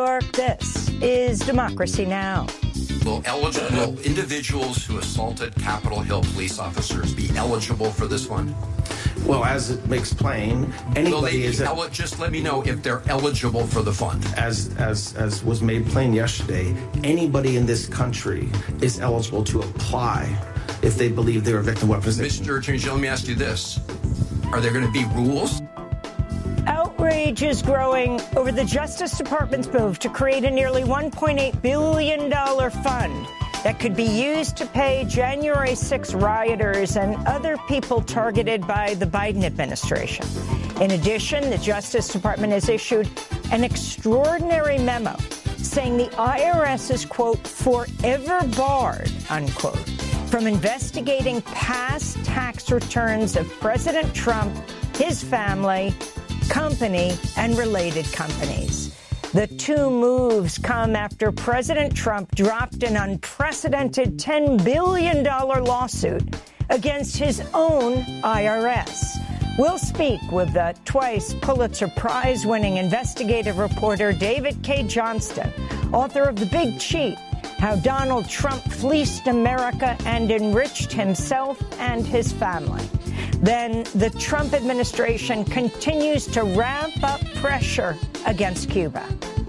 York, this is Democracy Now! Will individuals who assaulted Capitol Hill police officers be eligible for this fund? Well, as it makes plain, anybody is just let me know if they're eligible for the fund. As was made plain yesterday, anybody in this country is eligible to apply if they believe they're a victim of weaponization. Mr. Attorney General, let me ask you this. Are there going to be rules? Outrage is growing over the Justice Department's move to create a nearly $1.8 billion fund that could be used to pay January 6 rioters and other people targeted by the Biden administration. In addition, the Justice Department has issued an extraordinary memo saying the IRS is, quote, forever barred, unquote, from investigating past tax returns of President Trump, his family, company, and related companies. The two moves come after President Trump dropped an unprecedented $10 billion lawsuit against his own IRS. We'll speak with the twice Pulitzer Prize-winning investigative reporter David Cay Johnston, author of The Big Cheat: How Donald Trump Fleeced America and Enriched Himself and His Family. Then the Trump administration continues to ramp up pressure against Cuba.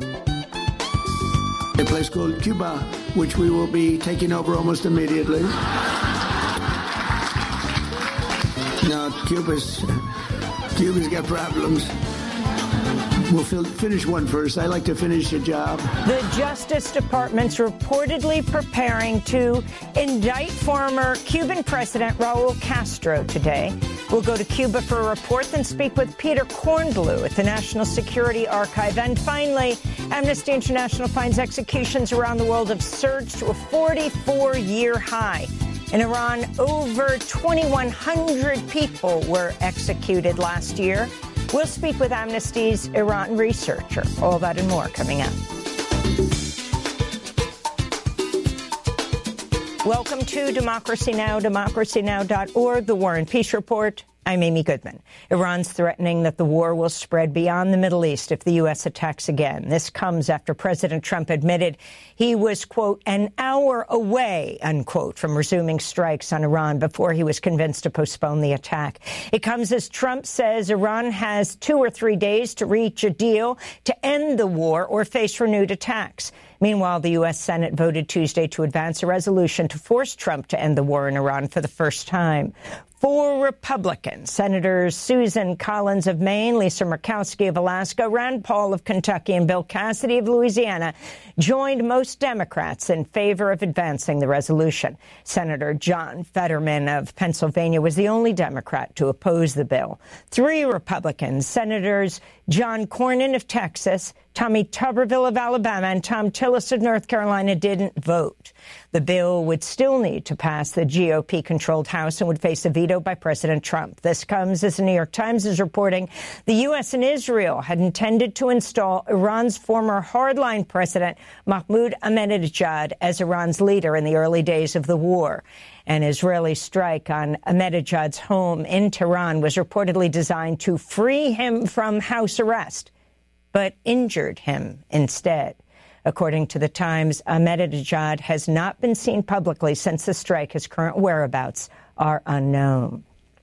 A place called Cuba, which we will be taking over almost immediately. Now, Cuba's got problems. We'll finish one first. I like to finish a job. The Justice Department's reportedly preparing to indict former Cuban President Raul Castro today. We'll go to Cuba for a report, then speak with Peter Kornblue at the National Security Archive. And finally, Amnesty International finds executions around the world have surged to a 44-year high. In Iran, over 2,100 people were executed last year. We'll speak with Amnesty's Iran researcher. All that and more coming up. Welcome to Democracy Now!, democracynow.org, The War and Peace Report. I'm Amy Goodman. Iran's threatening that the war will spread beyond the Middle East if the U.S. attacks again. This comes after President Trump admitted he was, quote, an hour away, unquote, from resuming strikes on Iran before he was convinced to postpone the attack. It comes as Trump says Iran has 2 or 3 days to reach a deal to end the war or face renewed attacks. Meanwhile, the U.S. Senate voted Tuesday to advance a resolution to force Trump to end the war in Iran for the first time. 4 Republicans, Senators Susan Collins of Maine, Lisa Murkowski of Alaska, Rand Paul of Kentucky, and Bill Cassidy of Louisiana, joined most Democrats in favor of advancing the resolution. Senator John Fetterman of Pennsylvania was the only Democrat to oppose the bill. 3 Republicans, Senators John Cornyn of Texas, Tommy Tuberville of Alabama, and Thom Tillis of North Carolina didn't vote. The bill would still need to pass the GOP-controlled House and would face a veto by President Trump. This comes as the New York Times is reporting the U.S. and Israel had intended to install Iran's former hardline president, Mahmoud Ahmadinejad, as Iran's leader in the early days of the war. An Israeli strike on Ahmadinejad's home in Tehran was reportedly designed to free him from house arrest, but injured him instead. According to the Times, Ahmadinejad has not been seen publicly since the strike. His current whereabouts are unknown.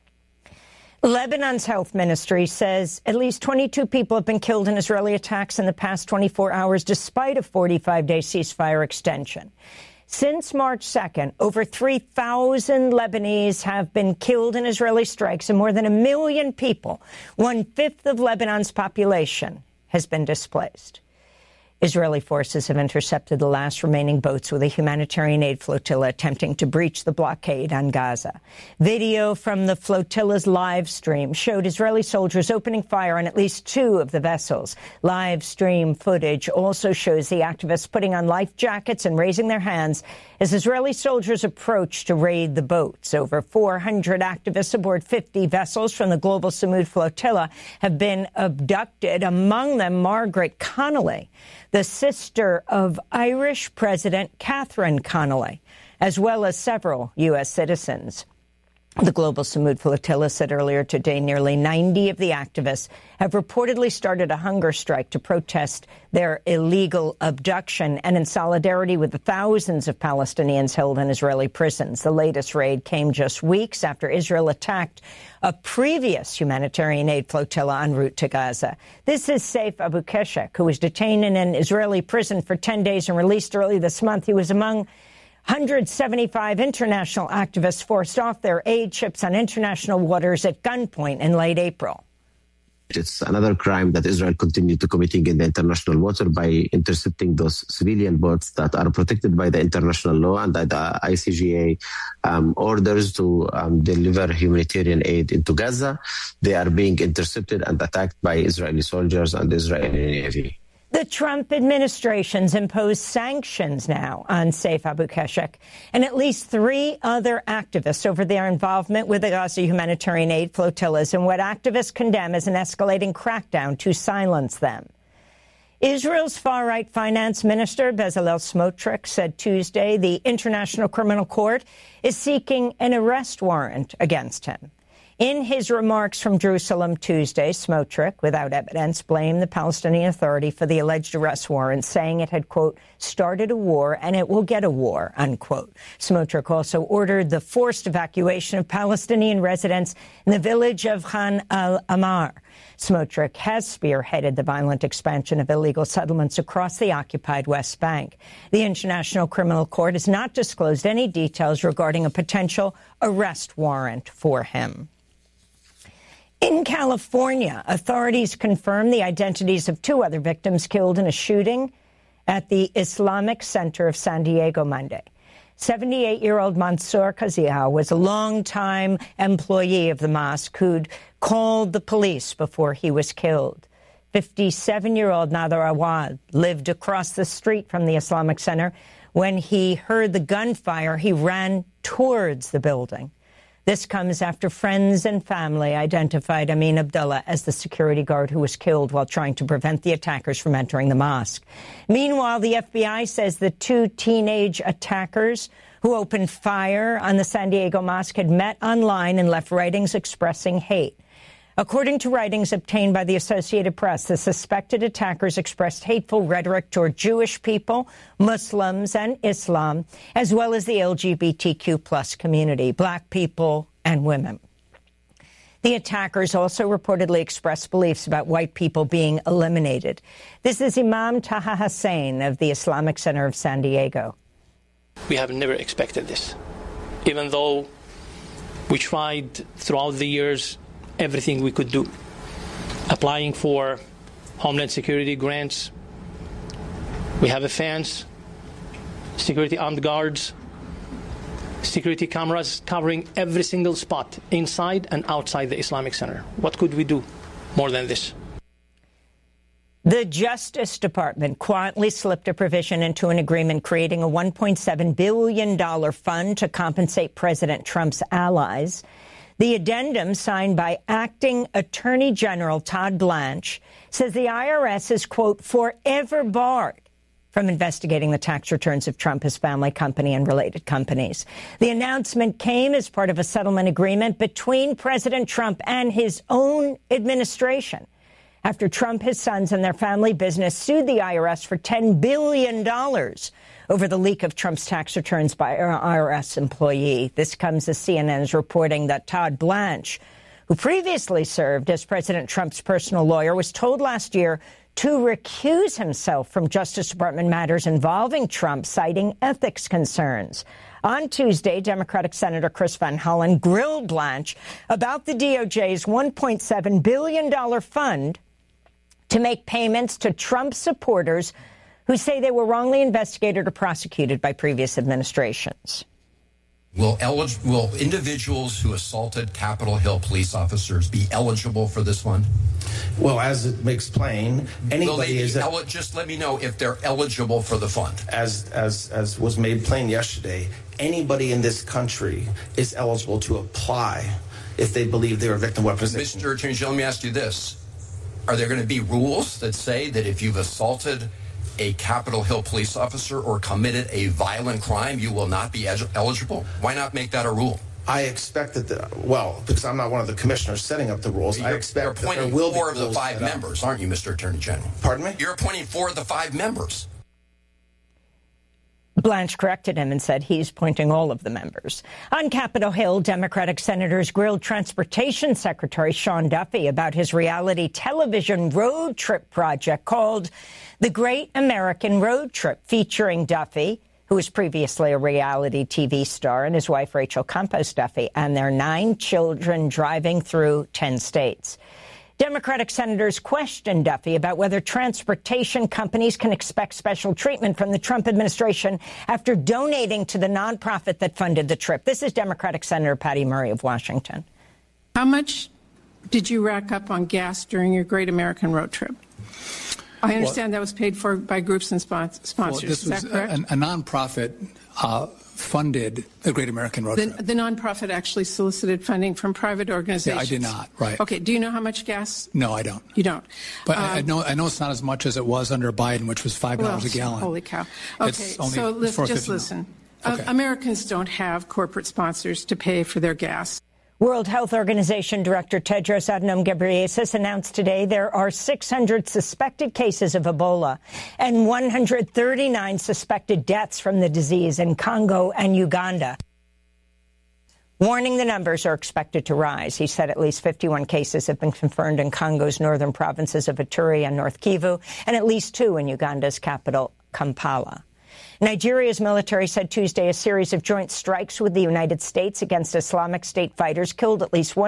Lebanon's health ministry says at least 22 people have been killed in Israeli attacks in the past 24 hours, despite a 45-day ceasefire extension. Since March 2nd, over 3,000 Lebanese have been killed in Israeli strikes, and more than 1 million people, 1/5 of Lebanon's population, has been displaced. Israeli forces have intercepted the last remaining boats with a humanitarian aid flotilla attempting to breach the blockade on Gaza. Video from the flotilla's live stream showed Israeli soldiers opening fire on at least 2 of the vessels. Live stream footage also shows the activists putting on life jackets and raising their hands as Israeli soldiers approach to raid the boats. Over 400 activists aboard 50 vessels from the Global Samud flotilla have been abducted, among them Margaret Connolly, the sister of Irish President Catherine Connolly, as well as several U.S. citizens. The Global Samud Flotilla said earlier today nearly 90 of the activists have reportedly started a hunger strike to protest their illegal abduction and in solidarity with the thousands of Palestinians held in Israeli prisons. The latest raid came just weeks after Israel attacked a previous humanitarian aid flotilla en route to Gaza. This is Saif Abu Keshek, who was detained in an Israeli prison for 10 days and released early this month. He was among 175 international activists forced off their aid ships on international waters at gunpoint in late April. It's another crime that Israel continued to committing in the international water by intercepting those civilian boats that are protected by the international law and the ICGA orders to deliver humanitarian aid into Gaza. They are being intercepted and attacked by Israeli soldiers and the Israeli Navy. The Trump administration's imposed sanctions now on Saif Abu Keshek and at least 3 other activists over their involvement with the Gaza humanitarian aid flotillas in what activists condemn as an escalating crackdown to silence them. Israel's far-right finance minister, Bezalel Smotrich, said Tuesday the International Criminal Court is seeking an arrest warrant against him. In his remarks from Jerusalem Tuesday, Smotrich, without evidence, blamed the Palestinian Authority for the alleged arrest warrant, saying it had, quote, started a war and it will get a war, unquote. Smotrich also ordered the forced evacuation of Palestinian residents in the village of Khan al-Amar. Smotrich has spearheaded the violent expansion of illegal settlements across the occupied West Bank. The International Criminal Court has not disclosed any details regarding a potential arrest warrant for him. In California, authorities confirmed the identities of 2 other victims killed in a shooting at the Islamic Center of San Diego Monday. 78-year-old Mansour Kaziah was a longtime employee of the mosque who'd called the police before he was killed. 57-year-old Nader Awad lived across the street from the Islamic Center. When he heard the gunfire, he ran towards the building. This comes after friends and family identified Amin Abdullah as the security guard who was killed while trying to prevent the attackers from entering the mosque. Meanwhile, the FBI says the 2 teenage attackers who opened fire on the San Diego mosque had met online and left writings expressing hate. According to writings obtained by the Associated Press, the suspected attackers expressed hateful rhetoric toward Jewish people, Muslims, and Islam, as well as the LGBTQ plus community, black people and women. The attackers also reportedly expressed beliefs about white people being eliminated. This is Imam Taha Hussein of the Islamic Center of San Diego. We have never expected this, even though we tried throughout the years everything we could do, applying for Homeland Security grants. We have a fence, security armed guards, security cameras covering every single spot inside and outside the Islamic Center. What could we do more than this? The Justice Department quietly slipped a provision into an agreement creating a $1.7 billion fund to compensate President Trump's allies. The addendum, signed by Acting Attorney General Todd Blanche, says the IRS is, quote, forever barred from investigating the tax returns of Trump, his family company, and related companies. The announcement came as part of a settlement agreement between President Trump and his own administration after Trump, his sons, and their family business sued the IRS for $10 billion over the leak of Trump's tax returns by an IRS employee. This comes as CNN is reporting that Todd Blanche, who previously served as President Trump's personal lawyer, was told last year to recuse himself from Justice Department matters involving Trump, citing ethics concerns. On Tuesday, Democratic Senator Chris Van Hollen grilled Blanche about the DOJ's $1.7 billion fund to make payments to Trump supporters who say they were wrongly investigated or prosecuted by previous administrations. Will individuals who assaulted Capitol Hill police officers be eligible for this fund? Well, as it makes plain, anybody is just let me know if they're eligible for the fund. As was made plain yesterday, anybody in this country is eligible to apply if they believe they're a victim of weaponization. Mr. Attorney General, let me ask you this. Are there going to be rules that say that if you've assaulted a Capitol Hill police officer or committed a violent crime, you will not be eligible? Why not make that a rule? I expect that, because I'm not one of the commissioners setting up the rules, I expect that there will be You're appointing 4 of the 5 members, aren't you, Mr. Attorney General? Pardon me? You're appointing 4 of the 5 members. Blanche corrected him and said he's appointing all of the members. On Capitol Hill, Democratic senators grilled Transportation Secretary Sean Duffy about his reality television road trip project called The Great American Road Trip, featuring Duffy, who was previously a reality TV star, and his wife Rachel Campos Duffy, and their 9 children driving through 10 states. Democratic senators questioned Duffy about whether transportation companies can expect special treatment from the Trump administration after donating to the nonprofit that funded the trip. This is Democratic Senator Patty Murray of Washington. How much did you rack up on gas during your Great American Road Trip? I understand that was paid for by groups and sponsors. This is that was correct? A nonprofit funded the Great American Road Trip. The nonprofit actually solicited funding from private organizations. Yeah, I did not, right. Okay, do you know how much gas? No, I don't. You don't? But I know it's not as much as it was under Biden, which was $5 a gallon. Holy cow. Okay, so just listen. Okay. Americans don't have corporate sponsors to pay for their gas. World Health Organization Director Tedros Adhanom Ghebreyesus announced today there are 600 suspected cases of Ebola and 139 suspected deaths from the disease in Congo and Uganda, warning the numbers are expected to rise. He said at least 51 cases have been confirmed in Congo's northern provinces of Ituri and North Kivu, and at least 2 in Uganda's capital, Kampala. Nigeria's military said Tuesday a series of joint strikes with the United States against Islamic State fighters killed at least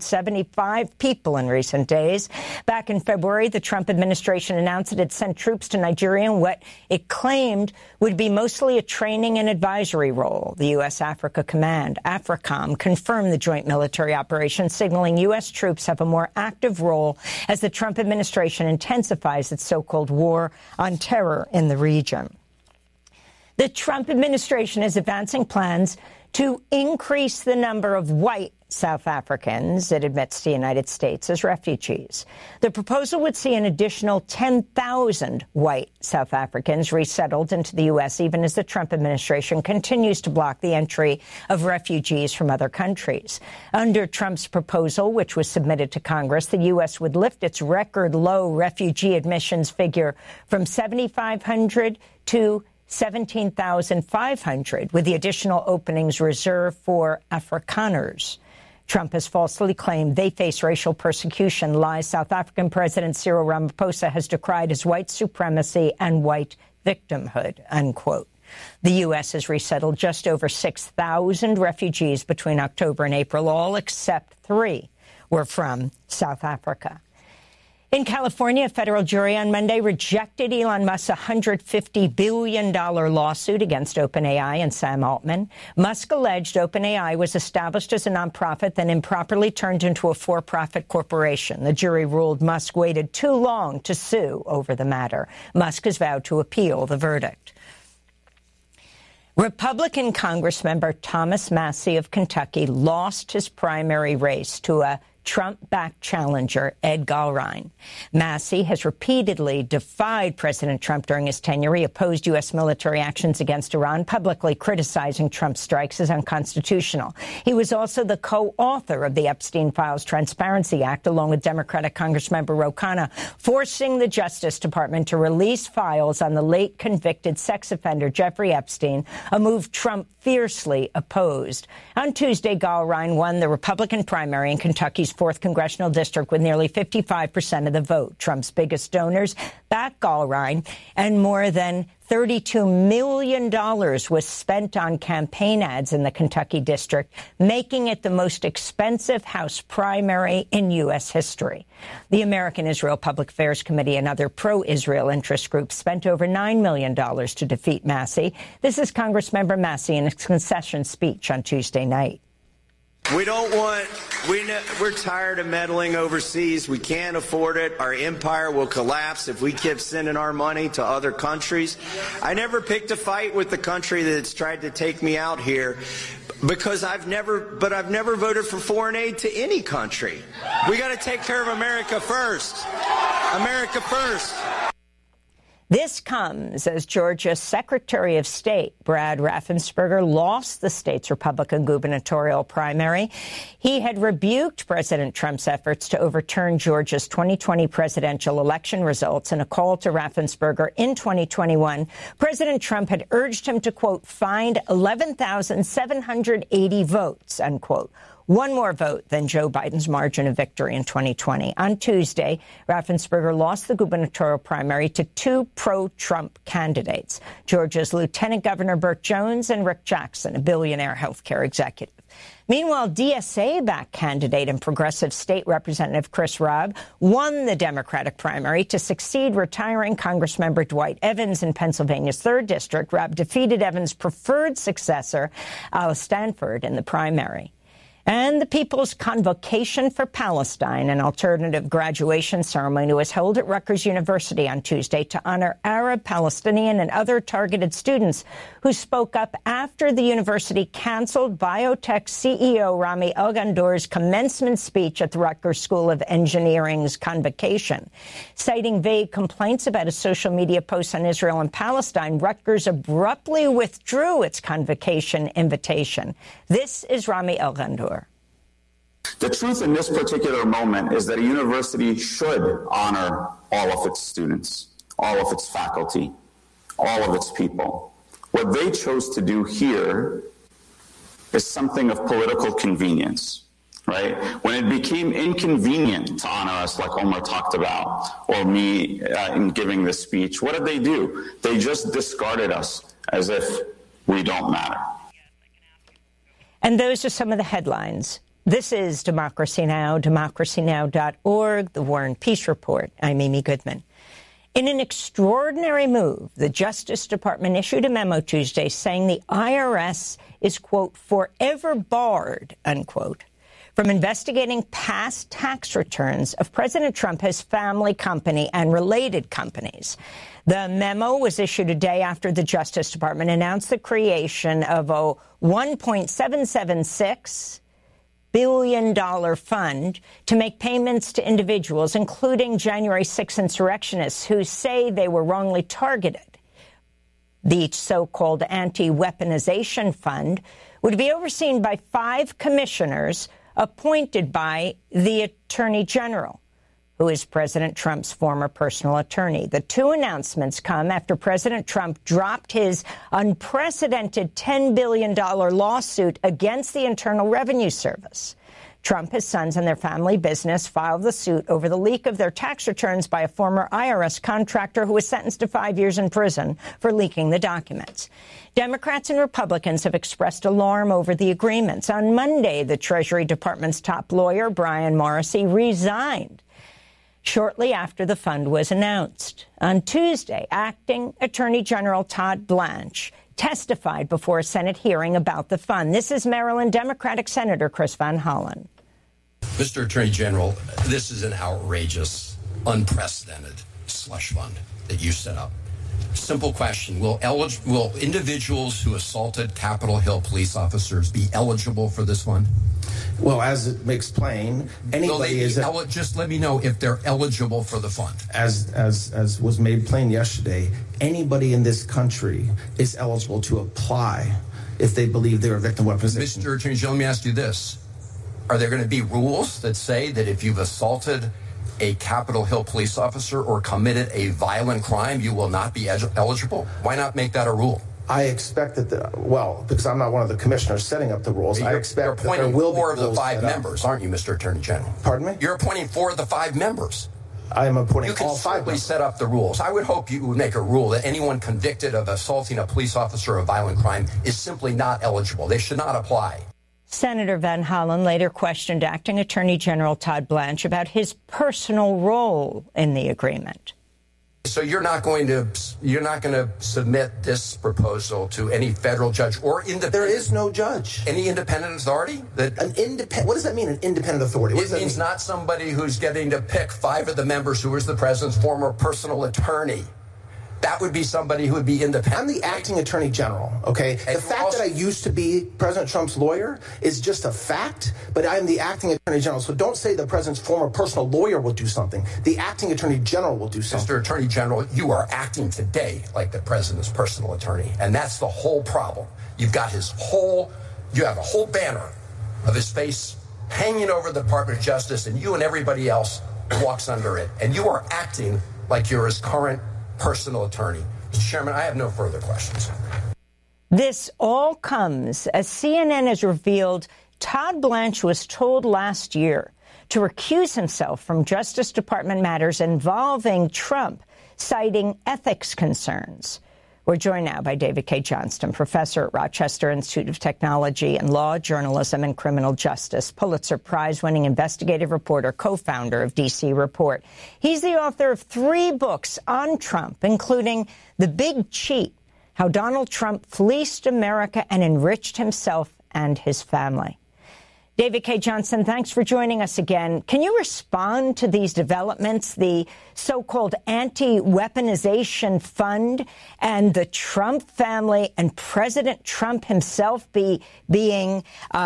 175 people in recent days. Back in February, the Trump administration announced it had sent troops to Nigeria in what it claimed would be mostly a training and advisory role. The U.S. Africa Command, AFRICOM, confirmed the joint military operation, signaling U.S. troops have a more active role as the Trump administration intensifies its so-called war on terror in the region. The Trump administration is advancing plans to increase the number of white South Africans it admits to the United States as refugees. The proposal would see an additional 10,000 white South Africans resettled into the U.S., even as the Trump administration continues to block the entry of refugees from other countries. Under Trump's proposal, which was submitted to Congress, the U.S. would lift its record-low refugee admissions figure from 7,500 to 17,500, with the additional openings reserved for Afrikaners. Trump has falsely claimed they face racial persecution. Lies. South African President Cyril Ramaphosa has decried as white supremacy and white victimhood, unquote. The U.S. has resettled just over 6,000 refugees between October and April. All except 3 were from South Africa. In California, a federal jury on Monday rejected Elon Musk's $150 billion lawsuit against OpenAI and Sam Altman. Musk alleged OpenAI was established as a nonprofit, then improperly turned into a for-profit corporation. The jury ruled Musk waited too long to sue over the matter. Musk has vowed to appeal the verdict. Republican Congressmember Thomas Massie of Kentucky lost his primary race to a Trump-backed challenger, Ed Gallrein. Massie has repeatedly defied President Trump during his tenure. He opposed U.S. military actions against Iran, publicly criticizing Trump's strikes as unconstitutional. He was also the co-author of the Epstein Files Transparency Act, along with Democratic Congressmember Ro Khanna, forcing the Justice Department to release files on the late convicted sex offender Jeffrey Epstein, a move Trump fiercely opposed. On Tuesday, Gallrein won the Republican primary in Kentucky's 4th congressional district with nearly 55% of the vote. Trump's biggest donors backed Gallrein, and more than $32 million was spent on campaign ads in the Kentucky district, making it the most expensive House primary in U.S. history. The American Israel Public Affairs Committee and other pro-Israel interest groups spent over $9 million to defeat Massie. This is Congressmember Massie in a concession speech on Tuesday night. We're tired of meddling overseas. We can't afford it. Our empire will collapse if we keep sending our money to other countries. I never picked a fight with the country that's tried to take me out here because I've never voted for foreign aid to any country. We got to take care of America first. America first. This comes as Georgia's Secretary of State, Brad Raffensperger, lost the state's Republican gubernatorial primary. He had rebuked President Trump's efforts to overturn Georgia's 2020 presidential election results. In a call to Raffensperger in 2021, President Trump had urged him to, quote, find 11,780 votes, unquote. One more vote than Joe Biden's margin of victory in 2020. On Tuesday, Raffensperger lost the gubernatorial primary to two pro-Trump candidates, Georgia's Lieutenant Governor Burt Jones and Rick Jackson, a billionaire healthcare executive. Meanwhile, DSA-backed candidate and progressive state representative Chris Rabb won the Democratic primary to succeed retiring Congressmember Dwight Evans in Pennsylvania's 3rd District. Rabb defeated Evans' preferred successor, Alice Stanford, in the primary. And the People's Convocation for Palestine, an alternative graduation ceremony, was held at Rutgers University on Tuesday to honor Arab, Palestinian, and other targeted students who spoke up after the university canceled biotech CEO Rami Elghandour's commencement speech at the Rutgers School of Engineering's convocation. Citing vague complaints about a social media post on Israel and Palestine, Rutgers abruptly withdrew its convocation invitation. This is Rami Elghandour. The truth in this particular moment is that a university should honor all of its students, all of its faculty, all of its people. What they chose to do here is something of political convenience, right? When it became inconvenient to honor us, like Omar talked about, or me in giving this speech, what did they do? They just discarded us as if we don't matter. And those are some of the headlines. This is Democracy Now!, democracynow.org, The War and Peace Report. I'm Amy Goodman. In an extraordinary move, the Justice Department issued a memo Tuesday saying the IRS is, quote, forever barred, unquote, from investigating past tax returns of President Trump, his family company, and related companies. The memo was issued a day after the Justice Department announced the creation of a $1.776 billion fund to make payments to individuals, including January 6 insurrectionists who say they were wrongly targeted. The so-called anti-weaponization fund would be overseen by 5 commissioners appointed by the Attorney General, who is President Trump's former personal attorney. The 2 announcements come after President Trump dropped his unprecedented $10 billion lawsuit against the Internal Revenue Service. Trump, his sons, and their family business filed the suit over the leak of their tax returns by a former IRS contractor who was sentenced to 5 years in prison for leaking the documents. Democrats and Republicans have expressed alarm over the agreements. On Monday, the Treasury Department's top lawyer, Brian Morrissey, resigned shortly after the fund was announced. On Tuesday, Acting Attorney General Todd Blanche testified before a Senate hearing about the fund. This is Maryland Democratic Senator Chris Van Hollen. Mr. Attorney General, this is an outrageous, unprecedented slush fund that you set up. Simple question. Will individuals who assaulted Capitol Hill police officers be eligible for this fund? Well, as it makes plain, anybody is... Just let me know if they're eligible for the fund. As was made plain yesterday, anybody in this country is eligible to apply if they believe they're a victim of weaponization. Mr. Attorney General, let me ask you this. Are there going to be rules that say that if you've assaulted a Capitol Hill police officer or committed a violent crime, you will not be eligible? Why not make that a rule? I expect that, because I'm not one of the commissioners setting up the rules, I expect that there will be rules. You're appointing 4 of the 5 members, aren't you, Mr. Attorney General? Pardon me? You're appointing 4 of the 5 members. I am appointing all 5 members. You can simply set up the rules. I would hope you would make a rule that anyone convicted of assaulting a police officer of violent crime is simply not eligible. They should not apply. Senator Van Hollen later questioned Acting Attorney General Todd Blanche about his personal role in the agreement. So you're not going to submit this proposal to any federal judge or independent? There is no judge. Any independent authority? What does that mean, an independent authority? It means not somebody who's getting to pick 5 of the members who was the president's former personal attorney. That would be somebody who would be independent. I'm the acting attorney general, okay? And the fact that I used to be President Trump's lawyer is just a fact, but I'm the acting attorney general. So don't say the president's former personal lawyer will do something. The acting attorney general will do something. Mr. Attorney General, you are acting today like the president's personal attorney, and that's the whole problem. You have a whole banner of his face hanging over the Department of Justice, and you and everybody else walks under it, and you are acting like you're his current personal attorney. Mr. Chairman, I have no further questions. This all comes as CNN has revealed Todd Blanche was told last year to recuse himself from Justice Department matters involving Trump, citing ethics concerns. We're joined now by David Cay Johnston, professor at Rochester Institute of Technology and Law, Journalism, and Criminal Justice, Pulitzer Prize-winning investigative reporter, co-founder of DC Report. He's the author of 3 books on Trump, including The Big Cheat, How Donald Trump Fleeced America and Enriched Himself and His Family. David Cay Johnston, thanks for joining us again. Can you respond to these developments, the so-called anti-weaponization fund and the Trump family and President Trump himself being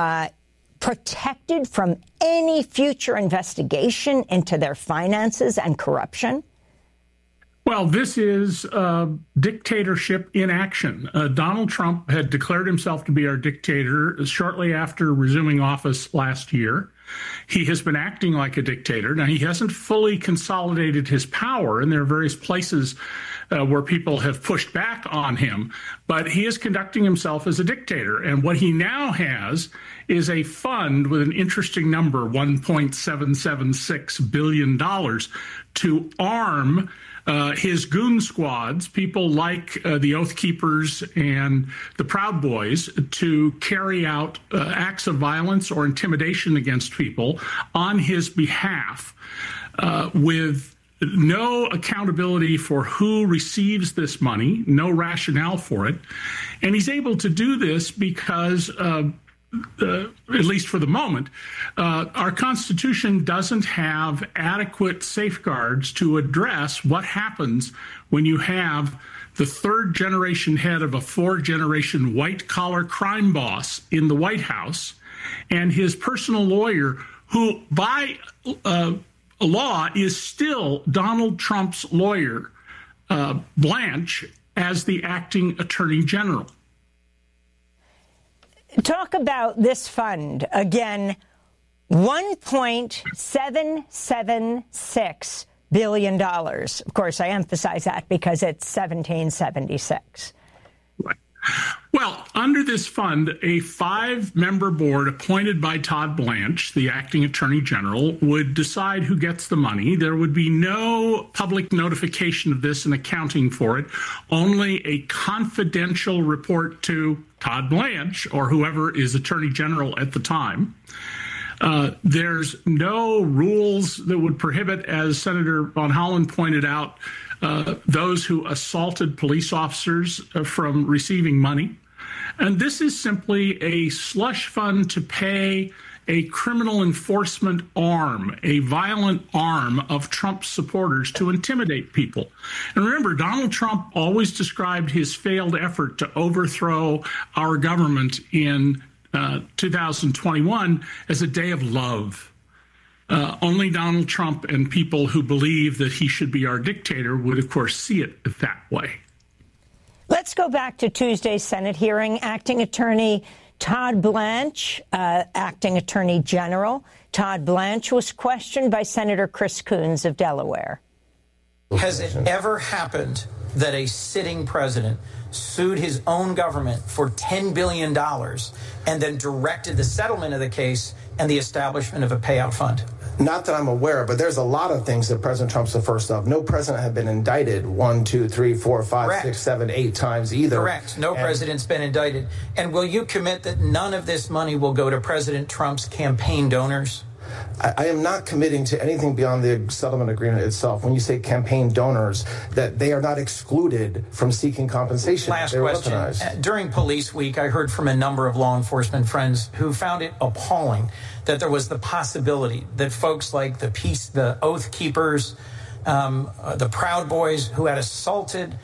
protected from any future investigation into their finances and corruption? Well, this is dictatorship in action. Donald Trump had declared himself to be our dictator shortly after resuming office last year. He has been acting like a dictator. Now, he hasn't fully consolidated his power, and there are various places where people have pushed back on him, but he is conducting himself as a dictator. And what he now has is a fund with an interesting number, $1.776 billion, to arm his goon squads, people like the Oath Keepers and the Proud Boys, to carry out acts of violence or intimidation against people on his behalf, with no accountability for who receives this money, no rationale for it. And he's able to do this because at least for the moment, our Constitution doesn't have adequate safeguards to address what happens when you have the third-generation head of a four-generation white-collar crime boss in the White House and his personal lawyer, who by law is still Donald Trump's lawyer, Blanche, as the acting attorney general. Talk about this fund again. $1.776 billion. Of course, I emphasize that because it's 1776. Right. Well, under this fund, a 5-member board appointed by Todd Blanche, the acting attorney general, would decide who gets the money. There would be no public notification of this and accounting for it, only a confidential report to Todd Blanche or whoever is attorney general at the time. There's no rules that would prohibit, as Senator Von Hollen pointed out, those who assaulted police officers from receiving money. And this is simply a slush fund to pay a criminal enforcement arm, a violent arm of Trump's supporters to intimidate people. And remember, Donald Trump always described his failed effort to overthrow our government in 2021 as a day of love. Only Donald Trump and people who believe that he should be our dictator would, of course, see it that way. Let's go back to Tuesday's Senate hearing. Acting Attorney Todd Blanche, Acting Attorney General Todd Blanche, was questioned by Senator Chris Coons of Delaware. Has it ever happened that a sitting president sued his own government for $10 billion and then directed the settlement of the case and the establishment of a payout fund? Not that I'm aware of, but there's a lot of things that President Trump's the first of. No president had been indicted 1, 2, 3, 4, 5, Correct. 6, 7, 8 times either. Correct. No president's been indicted. And will you commit that none of this money will go to President Trump's campaign donors? I am not committing to anything beyond the settlement agreement itself. When you say campaign donors, that they are not excluded from seeking compensation. Last question. During Police Week, I heard from a number of law enforcement friends who found it appalling that there was the possibility that folks like the Oath Keepers, the Proud Boys, who had assaulted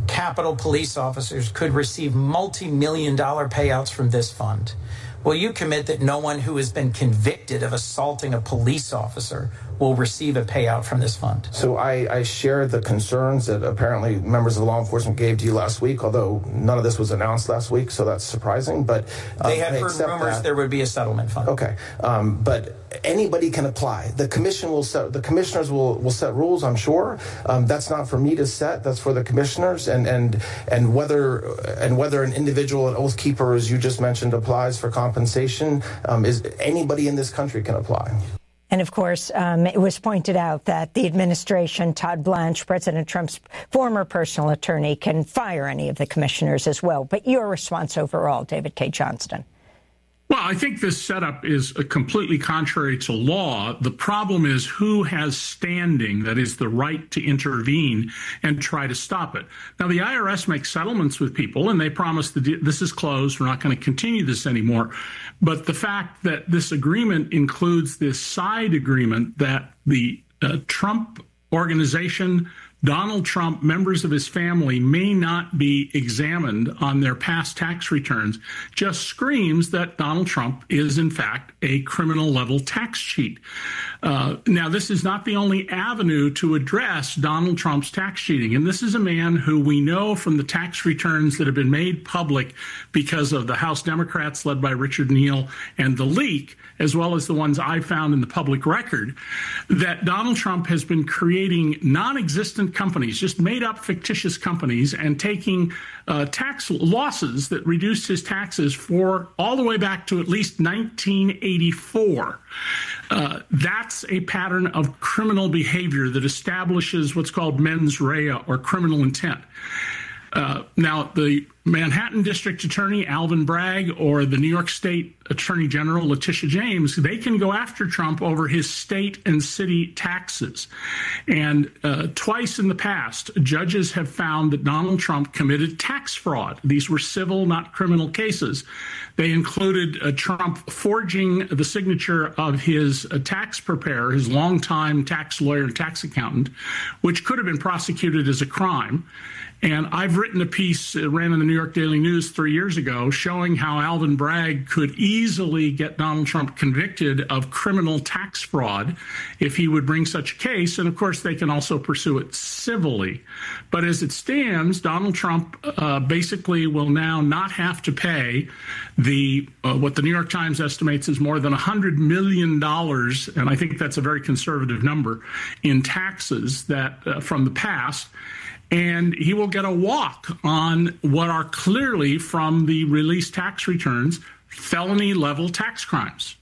Capitol police officers could receive multi-million-dollar payouts from this fund. Will you commit that no one who has been convicted of assaulting a police officer will receive a payout from this fund? So I share the concerns that apparently members of law enforcement gave to you last week, although none of this was announced last week, so that's surprising. But they had heard rumors there would be a settlement fund. Okay, but anybody can apply. The commission will set. The commissioners will set rules. I'm sure that's not for me to set. That's for the commissioners. And whether an individual, an oath keeper, as you just mentioned, applies for compensation, is anybody in this country can apply. And, of course, it was pointed out that the administration, Todd Blanche, President Trump's former personal attorney, can fire any of the commissioners as well. But your response overall, David Cay Johnston? Well, I think this setup is completely contrary to law. The problem is who has standing, that is the right to intervene and try to stop it. Now, the IRS makes settlements with people, and they promise that this is closed, we're not going to continue this anymore. But the fact that this agreement includes this side agreement that the Trump organization, Donald Trump, members of his family may not be examined on their past tax returns just screams that Donald Trump is, in fact, a criminal-level tax cheat. Now, this is not the only avenue to address Donald Trump's tax cheating. And this is a man who we know from the tax returns that have been made public because of the House Democrats led by Richard Neal and the leak, as well as the ones I found in the public record, that Donald Trump has been creating non-existent companies, just made-up fictitious companies, and taking tax losses that reduced his taxes for all the way back to at least 1984. That's a pattern of criminal behavior that establishes what's called mens rea, or criminal intent. Now, the Manhattan District Attorney Alvin Bragg or the New York State Attorney General Letitia James, they can go after Trump over his state and city taxes. And twice in the past, judges have found that Donald Trump committed tax fraud. These were civil, not criminal cases. They included Trump forging the signature of his tax preparer, his longtime tax lawyer and tax accountant, which could have been prosecuted as a crime. And I've written a piece, it ran in the New York Daily News 3 years ago, showing how Alvin Bragg could easily get Donald Trump convicted of criminal tax fraud if he would bring such a case. And, of course, they can also pursue it civilly. But as it stands, Donald Trump basically will now not have to pay the what the New York Times estimates is more than $100 million, and I think that's a very conservative number, in taxes that from the past. And he will get a walk on what are clearly, from the released tax returns, felony-level tax crimes.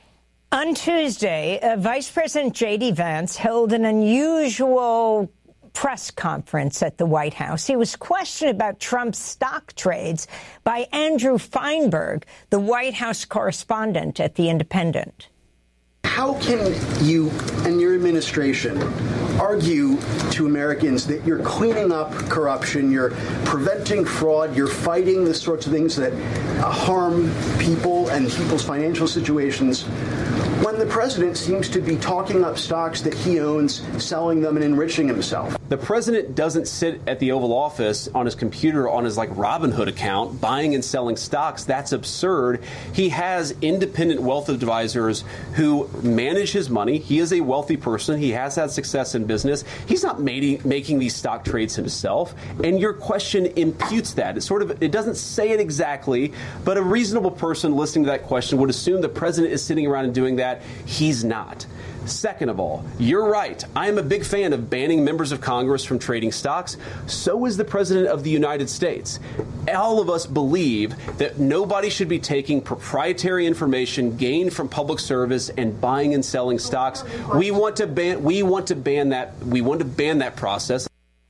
On Tuesday, Vice President J.D. Vance held an unusual press conference at the White House. He was questioned about Trump's stock trades by Andrew Feinberg, the White House correspondent at The Independent. How can you and your administration argue to Americans that you're cleaning up corruption, you're preventing fraud, you're fighting the sorts of things that harm people and people's financial situations, when the president seems to be talking up stocks that he owns, selling them, and enriching himself? The president doesn't sit at the Oval Office on his computer on his Robinhood account buying and selling stocks. That's absurd. He has independent wealth advisors who manage his money. He is a wealthy person. He has had success in business. He's not making these stock trades himself. And your question imputes that. It doesn't say it exactly, but a reasonable person listening to that question would assume the president is sitting around and doing that. He's not. Second of all, you're right. I am a big fan of banning members of Congress from trading stocks. So is the President of the United States. All of us believe that nobody should be taking proprietary information gained from public service and buying and selling stocks. We want to ban that process.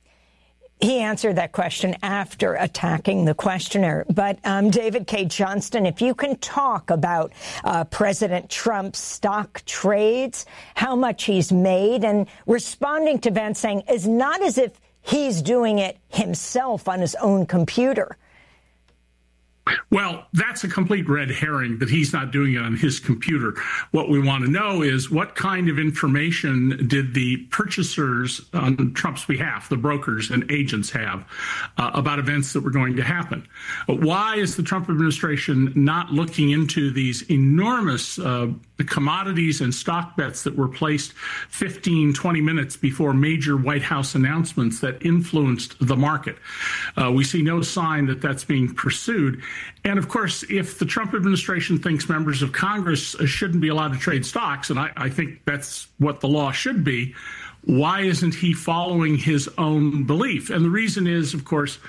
He answered that question after attacking the questioner. But David Cay Johnston, if you can talk about President Trump's stock trades, how much he's made, and responding to Vance saying it's not as if he's doing it himself on his own computer. Well, that's a complete red herring that he's not doing it on his computer. What we want to know is what kind of information did the purchasers on Trump's behalf, the brokers and agents, have about events that were going to happen? Why is the Trump administration not looking into these enormous commodities and stock bets that were placed 15, 20 minutes before major White House announcements that influenced the market? We see no sign that that's being pursued. And of course, if the Trump administration thinks members of Congress shouldn't be allowed to trade stocks, and I think that's what the law should be, why isn't he following his own belief? And the reason is, of course,